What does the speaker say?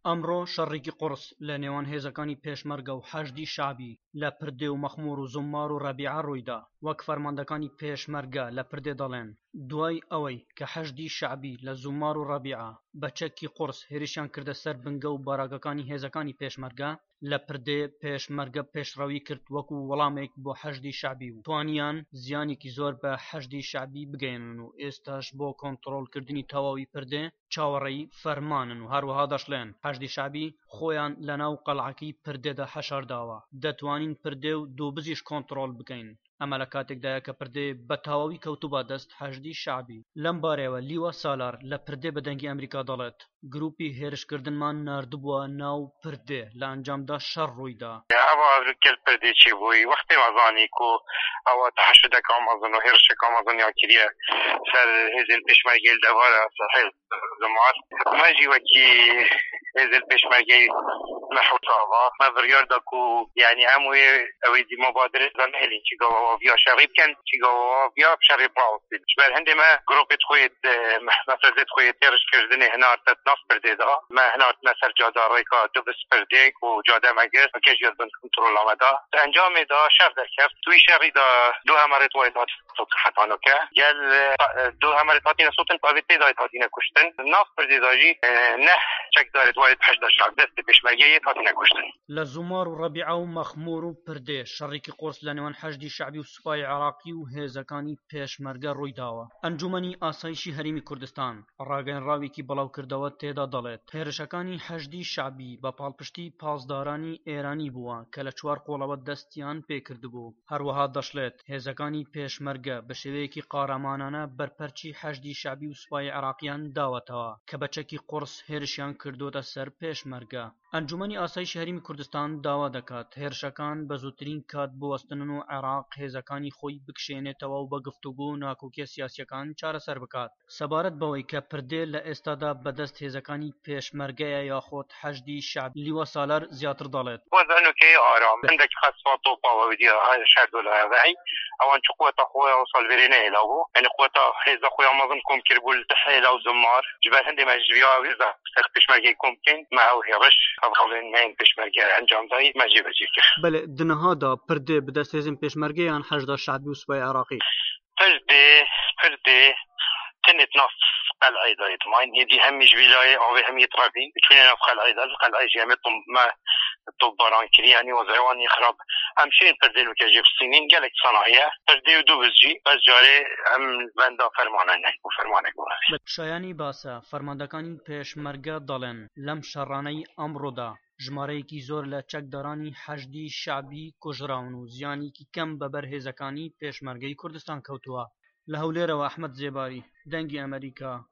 ئەمڕۆ شەڕێکی قورس لە نێوان هێزەکانی پێشمەرگە و حەشدی شەعبی لە پردێ و مەخموور و زومار و ڕەبیعە ڕوویدا، وەک فەرماندەکانی پێشمەرگە لە پردێ دەڵێن. دوای ئەوەی کە حەشدی شەعبی لە زومار و ڕەبیعە بە چەکی قورس هێرشیان کردە سەر بنگە و باراکەکانی هێزەکانی پێشمەرگە، لە پردێ پێشمەرگە پێشڕەوی کرد وەکو وەڵامێک بۆ حەشدی شەعبی و توانیان زیانێکی زۆر بە حەشدی شەعبی بگەێنن و ئێستاش بۆ کۆنتڕۆڵکردنی تەواوی پردێ چاوەڕێی فەرمانن و هەروەها دەشڵێن حەشدی شەعبی خۆیان لەناو قەڵعەکەی پردێدا حەشارداوە، دەتوانین پردێ و دوو بزیش کۆنتڕۆڵ بکەین. ئەمە لە کاتێکدایە کە پردێ بە تەواوی کەوتوبە دەست حەشدی شەعبی. لەم بارەیەوە لیوە سالار لە پردێ بە دەنگی ئەمریکا دەڵێت گروپی هێرشکردنمان ناردبووە ناو پردێ لە ئەنجامدا شەڕ ڕوویدا. ئەوە گەل پردێکی بووی وەختی مەزانی و ئەوە تەحەشدەکە مەزن و هێرشەکە مەزن یاکریە سەر هێزن پێشمەرگەی دەوارە سەحیل زمار ماجی وەکی هێزن پێشمەرگەی لەحوتاوە ما بڕیاردەک و یعنی هەمووی ئەوەی دی مەبادرە زەمهێلی چیگەوەڤیا شەڕی بکەن چیگەوەڤیا شەڕی بڵاوسین بەر هەندێ مە گروپێت خۆیت مەسەردێت خۆیت هێرشکردنی هەنارتت ناف پردێدا ما هەنارتنە سەر جادارێکا دوبس پردێک و جادە مەگەر کەژیت بن کنترۆلامەدا ئەنجامێدا شەر دەکرد توی شەڕیدا دو هەمەرێت وایت هات حەتانۆکە گەل دو هەمەرێت هاتینە سوتن پاوێت پێدایت هاتینە کوشتن ناف پردێداژی نە چەکدارێت وایت هەشدە شەڕ دەست پێشمەرگەیەت هاتینە کوشتن. لە زومار و ڕەبیعە و مەخموور و پردێ شەڕێکی قورس لە نێوان حەشدی شەعبی و سوپای عێراقی و هێزەکانی پێشمەرگە ڕوویداوە. ئەنجومەنی ئاسایشی هەرێمی کوردستان ڕاگەیەنراوێکی بەڵاوکردەوە تێدا دەڵێت هێرشەکانی حەشدی شەعبی بە پاڵپشتی پاسدارانی ئێرانی بووە کە لە چوار قۆڵەوە دەستیان پێکردبوو. هەروەها دەشڵێت هێزەکانی پێشمەرگە بە شێوەیەکی قارەمانانە بەرپەرچی حەشدی شەعبی و سوپای عێراقیان داوەتەوە کە بە چەکی قورس هێرشیان کردوتە سەر پێشمەرگە. ئەنجومەنی ئاسایشی هەرێمی کوردستان داوا دەکات هێرشەکان بە زووترین کات بوەستنن و عێراق هێزەکانی خۆی بکشێنێتەوە و بە گفتوگۆ و ناکۆکیە سیاسیەکان چارەسەر بکات. سەبارەت بەوەی کە پردێ لە ئێستادا بەدەست هێزەکانی پێشمەرگەیە یاخۆت حەشدی شەعبی لیوە سالار زیاتر دەڵێت. وەزانوکەی ئارام هەندێک خەسفات و پاوەودیە شەر دۆلارەی ئەوان چ قوتە خۆی و سالڤێرینە هێلاوە یعنی قوتە هێزە خۆیان مەزن کۆم کردبوو لتحێلا و زمار جبەر هەندێ مەجویا وێزە سەخت پێشمەرگەی کۆم بکەین ما ئەو هێڕش خەڵێن نین پێشمەرگە ئەنجامدایی مەجێ بەجێ کرد. بەڵێ دنەهادا پردێ بەدەست هێزن پێشمەرگەیان حەشدا شەعبی و سوپای عێراقی پردێ تنت ناف قلعه دايت ماين هدي همش ولاية أو هم يتربين بتكون ناف قلعه ده القلعه جامد ما طبران كري يعني وزعوان يخرب همشين پردل وكجيب السنين قالك صناعية پردي ودو بزجي بس جاري هم بندا فرمانه وفرمانه قوله شایانی باسە فەرماندەکانی پێشمەرگە دەڵێن لەم شەڕانەی ئەمڕۆدا ژمارەیەکی زۆر لە چەکدارانی حەشدی شەعبی کوژراون و زیانێکی کەم بەبەر هێزەکانی پێشمەرگەی کوردستان کەوتووە. لە هەولێرەوە ئەحمەد زێباری دەنگی ئەمریکا